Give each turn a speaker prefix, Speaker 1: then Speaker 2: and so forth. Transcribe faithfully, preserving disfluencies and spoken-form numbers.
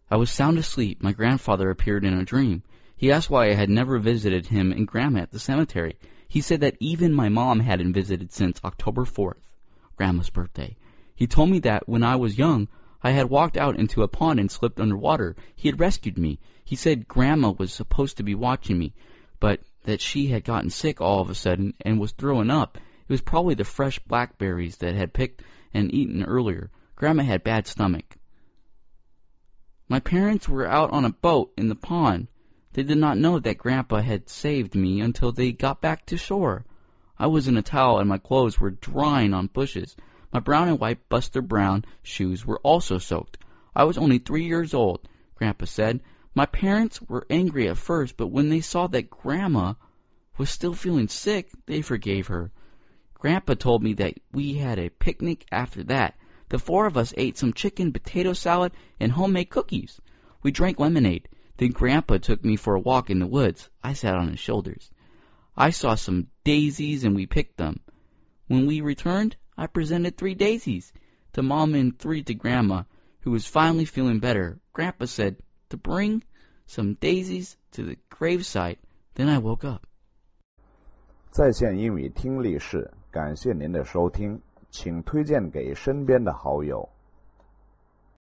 Speaker 1: I was sound asleep. My grandfather appeared in a dream. He asked why I had never visited him and Grandma at the cemetery. He said that even my mom hadn't visited since October fourth, Grandma's birthday. He told me that when I was young, I had walked out into a pond and slipped underwater. He had rescued me. He said Grandma was supposed to be watching me, but that she had gotten sick all of a sudden and was throwing up. It was probably the fresh blackberries that had picked and eaten earlier. Grandma had bad stomach. My parents were out on a boat in the pond. They did not know that Grandpa had saved me until they got back to shore. I was in a towel and my clothes were drying on bushes. My brown and white Buster Brown shoes were also soaked. I was only three years old, Grandpa said. My parents were angry at first, but when they saw that Grandma was still feeling sick, they forgave her. Grandpa told me that we had a picnic after that. The four of us ate some chicken, potato salad, and homemade cookies. We drank lemonade. Then Grandpa took me for a walk in the woods. I sat on his shoulders. I saw some daisies and we picked them. When we returned, I presented three daisies to Mom and three to Grandma, who was finally feeling better. Grandpa said to bring some daisies to the gravesite. Then I woke up.
Speaker 2: 在线英语听力室，感谢您的收听，请推荐给身边的好友。